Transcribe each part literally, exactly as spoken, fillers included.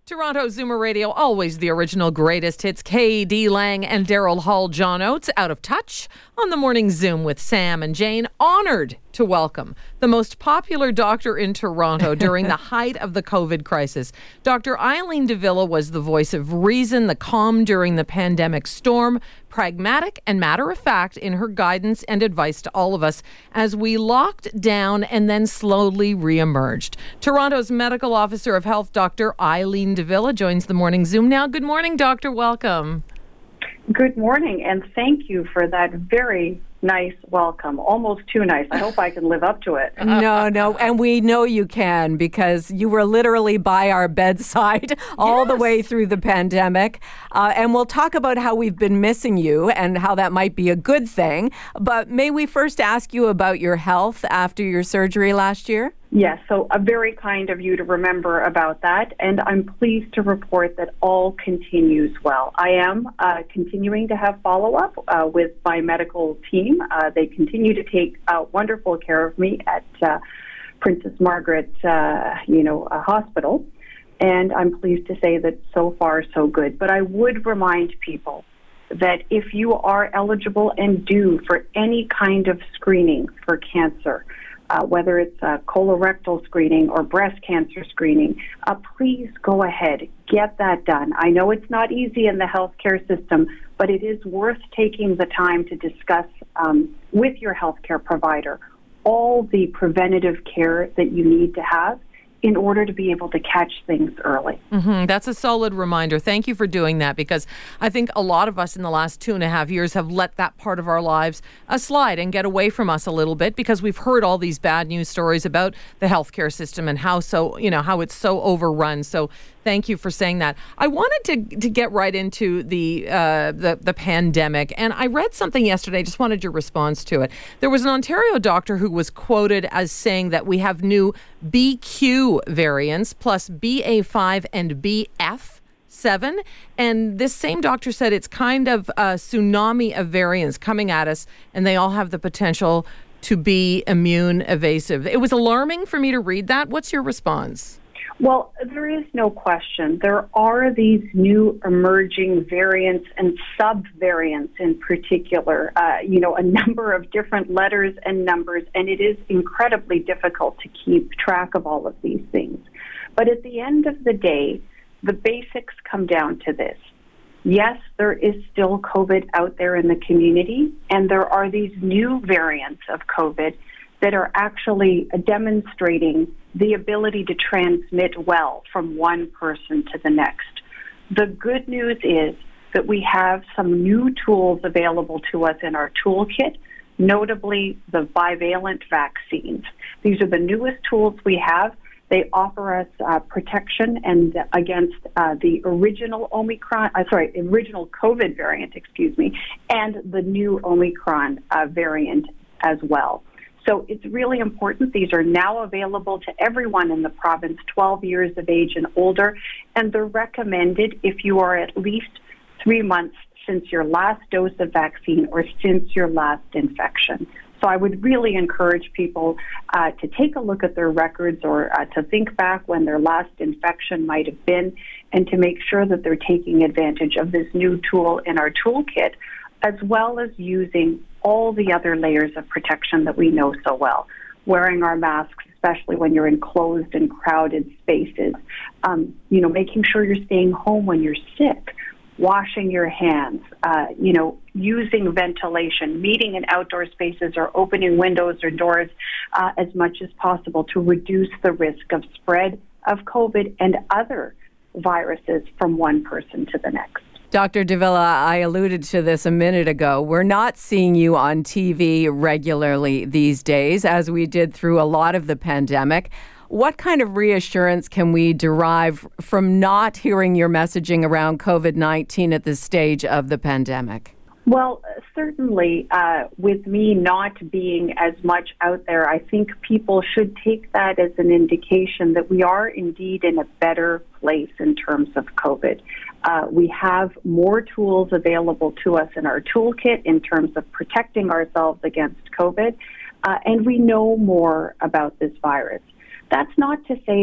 Toronto Zoomer Radio, always the original greatest hits. K D Lang and Daryl Hall, John Oates, out of touch on the morning Zoom with Sam and Jane. Honored to welcome the most popular doctor in Toronto during the height of the COVID crisis. Doctor Eileen de Villa was the voice of reason, the calm during the pandemic storm, pragmatic and matter-of-fact in her guidance and advice to all of us as we locked down and then slowly re-emerged. Toronto's Medical Officer of Health, Doctor Eileen de Villa, joins the morning Zoom now. Good morning, Doctor. Welcome. Good morning, and thank you for that very nice welcome. Almost too nice. I hope I can live up to it. No, no, and we know you can because you were literally by our bedside all yes. the way through the pandemic. Uh, and we'll talk about how we've been missing you and how that might be a good thing. But may we first ask you about your health after your surgery last year? Yes, so uh, very kind of you to remember about that, and I'm pleased to report that all continues well. I am uh, continuing to have follow-up uh, with my medical team. Uh, they continue to take uh, wonderful care of me at uh, Princess Margaret, uh, you know, uh, Hospital, and I'm pleased to say that so far so good. But I would remind people that if you are eligible and due for any kind of screening for cancer, Uh, whether it's a colorectal screening or breast cancer screening, uh, please go ahead, get that done. I know it's not easy in the healthcare system, but it is worth taking the time to discuss um, with your healthcare provider all the preventative care that you need to have in order to be able to catch things early. Mm-hmm. That's a solid reminder. Thank you for doing that, because I think a lot of us in the last two and a half years have let that part of our lives uh, slide and get away from us a little bit, because we've heard all these bad news stories about the healthcare system and how so, you know, how it's so overrun. So thank you for saying that. I wanted to to get right into the uh, the the pandemic, and I read something yesterday. Just wanted your response to it. There was an Ontario doctor who was quoted as saying that we have new B Q variants plus B A five and B F seven, and this same doctor said it's kind of a tsunami of variants coming at us, and they all have the potential to be immune evasive. It was alarming for me to read that. What's your response? Well, there is no question. There are these new emerging variants and sub-variants in particular, uh, you know, a number of different letters and numbers, and it is incredibly difficult to keep track of all of these things. But at the end of the day, the basics come down to this. Yes, there is still COVID out there in the community, and there are these new variants of COVID that are actually demonstrating the ability to transmit well from one person to the next. The good news is that we have some new tools available to us in our toolkit, notably the bivalent vaccines. These are the newest tools we have. They offer us uh, protection and against uh, the original Omicron, uh, sorry, original COVID variant, excuse me, and the new Omicron uh, variant as well. So it's really important. These are now available to everyone in the province, twelve years of age and older, and they're recommended if you are at least three months since your last dose of vaccine or since your last infection. So I would really encourage people uh, to take a look at their records or uh, to think back when their last infection might have been, and to make sure that they're taking advantage of this new tool in our toolkit, as well as using all the other layers of protection that we know so well. Wearing our masks, especially when you're in closed and crowded spaces. Um, you know, making sure you're staying home when you're sick. Washing your hands. Uh, you know, using ventilation. Meeting in outdoor spaces or opening windows or doors uh, as much as possible to reduce the risk of spread of COVID and other viruses from one person to the next. Doctor de Villa, I alluded to this a minute ago. We're not seeing you on T V regularly these days, as we did through a lot of the pandemic. What kind of reassurance can we derive from not hearing your messaging around COVID nineteen at this stage of the pandemic? Well, certainly, uh, with me not being as much out there, I think people should take that as an indication that we are indeed in a better place in terms of COVID. Uh, we have more tools available to us in our toolkit in terms of protecting ourselves against COVID, uh, and we know more about this virus. That's not to say that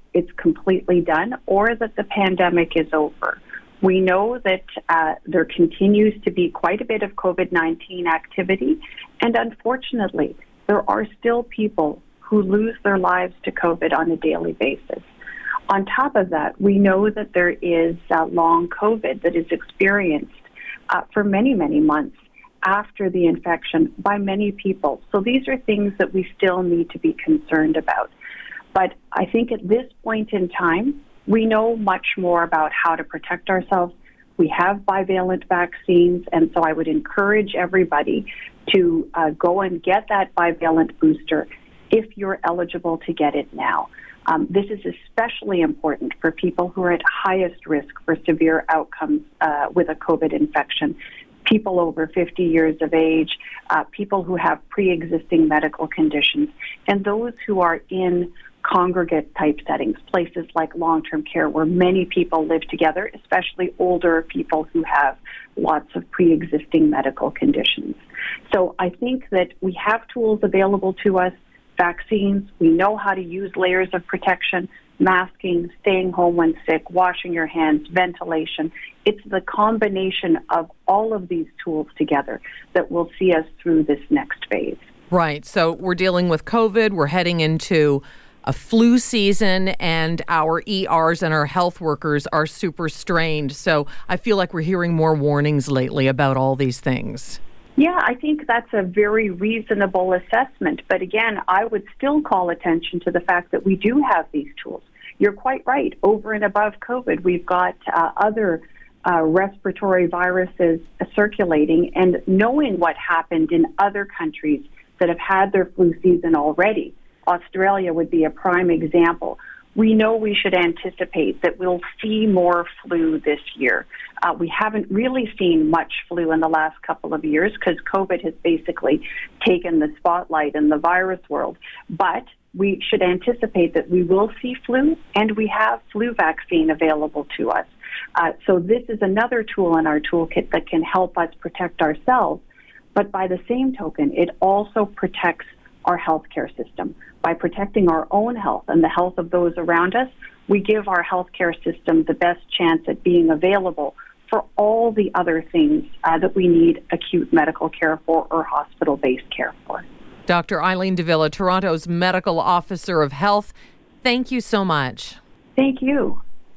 it's completely done or that the pandemic is over. We know that uh, there continues to be quite a bit of COVID nineteen activity, and unfortunately, there are still people who lose their lives to COVID on a daily basis. On top of that, we know that there is uh, long COVID that is experienced uh, for many, many months after the infection by many people. So these are things that we still need to be concerned about. But I think at this point in time, we know much more about how to protect ourselves. We have bivalent vaccines, and so I would encourage everybody to uh, go and get that bivalent booster if you're eligible to get it now. Um, this is especially important for people who are at highest risk for severe outcomes uh, with a COVID infection. People over fifty years of age, uh, people who have pre-existing medical conditions, and those who are in congregate type settings, places like long-term care where many people live together, especially older people who have lots of pre-existing medical conditions. So I think that we have tools available to us, vaccines, we know how to use layers of protection, masking, staying home when sick, washing your hands, ventilation. It's the combination of all of these tools together that will see us through this next phase. Right. So we're dealing with COVID. We're heading into a flu season, and our E Rs and our health workers are super strained. So I feel like we're hearing more warnings lately about all these things. Yeah, I think that's a very reasonable assessment. But again, I would still call attention to the fact that we do have these tools. You're quite right. Over and above COVID, we've got uh, other uh, respiratory viruses circulating, and knowing what happened in other countries that have had their flu season already. Australia would be a prime example. We know we should anticipate that we'll see more flu this year. Uh, we haven't really seen much flu in the last couple of years because COVID has basically taken the spotlight in the virus world. But we should anticipate that we will see flu, and we have flu vaccine available to us. Uh, so this is another tool in our toolkit that can help us protect ourselves. But by the same token, it also protects our healthcare system. By protecting our own health and the health of those around us, we give our healthcare system the best chance at being available for all the other things uh, that we need acute medical care for or hospital-based care for. Doctor Eileen de Villa, Toronto's Medical Officer of Health, thank you so much. Thank you.